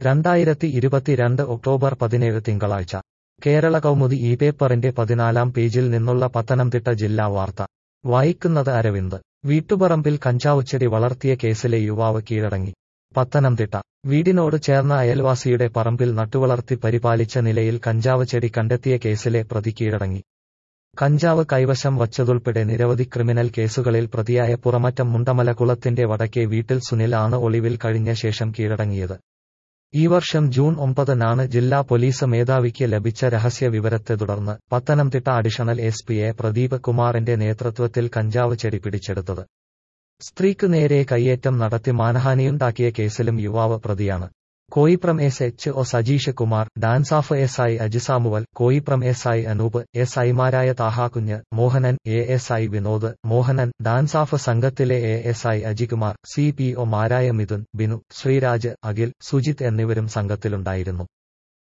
2022 October 17 തിങ്കളാഴ്ച കേരള കൗമുദി ഈ പേപ്പറിന്റെ 14-ാം പേജിൽ നിന്നുള്ള പത്തനംതിട്ട ജില്ലാ വാർത്ത വായിക്കുന്നത് അരവിന്ദ്. വീട്ടുപറമ്പിൽ കഞ്ചാവുചെടി വളർത്തിയ കേസിലെ യുവാവ് കീഴടങ്ങി. പത്തനംതിട്ട വീടിനോട് ചേർന്ന അയൽവാസിയുടെ പറമ്പിൽ നട്ടുവളർത്തി പരിപാലിച്ച നിലയിൽ കഞ്ചാവ് ചെടി കണ്ടെത്തിയ കേസിലെ പ്രതി കീഴടങ്ങി. കഞ്ചാവ് കൈവശം വച്ചതുൾപ്പെടെ നിരവധി ക്രിമിനൽ കേസുകളിൽ പ്രതിയായ പുറമറ്റം മുണ്ടമല കുളത്തിന്റെ വടക്കേ വീട്ടിൽ സുനിൽ ആണ് ഒളിവിൽ കഴിഞ്ഞ ശേഷം കീഴടങ്ങിയത്. ഈ വർഷം ജൂൺ 9-നാണ് ജില്ലാ പോലീസ് മേധാവിക്ക് ലഭിച്ച രഹസ്യ വിവരത്തെ തുടർന്ന് പത്തനംതിട്ട അഡീഷണൽ SP പ്രദീപ് കുമാറിന്റെ നേതൃത്വത്തിൽ കഞ്ചാവ് ചെടി പിടിച്ചെടുത്തത്. സ്ത്രീക്ക് നേരെ കയ്യേറ്റം നടത്തി മാനഹാനിയുണ്ടാക്കിയ കേസിലും യുവാവ് പ്രതിയാണ്. Koipram SHO Sajeesh Kumar, DANSAF SI Ajisamuel, Koipram SI Anoop, SIമാരായ താഹാകുഞ്ഞ്, മോഹനൻ, ASI വിനോദ്, മോഹനൻ, ഡാൻസാഫ് സംഘത്തിലെ ASI അജികുമാർ, CPO മാരായ മിഥുൻ, ബിനു, ശ്രീരാജ്, അഖിൽ, സുജിത് എന്നിവരും സംഘത്തിലുണ്ടായിരുന്നു.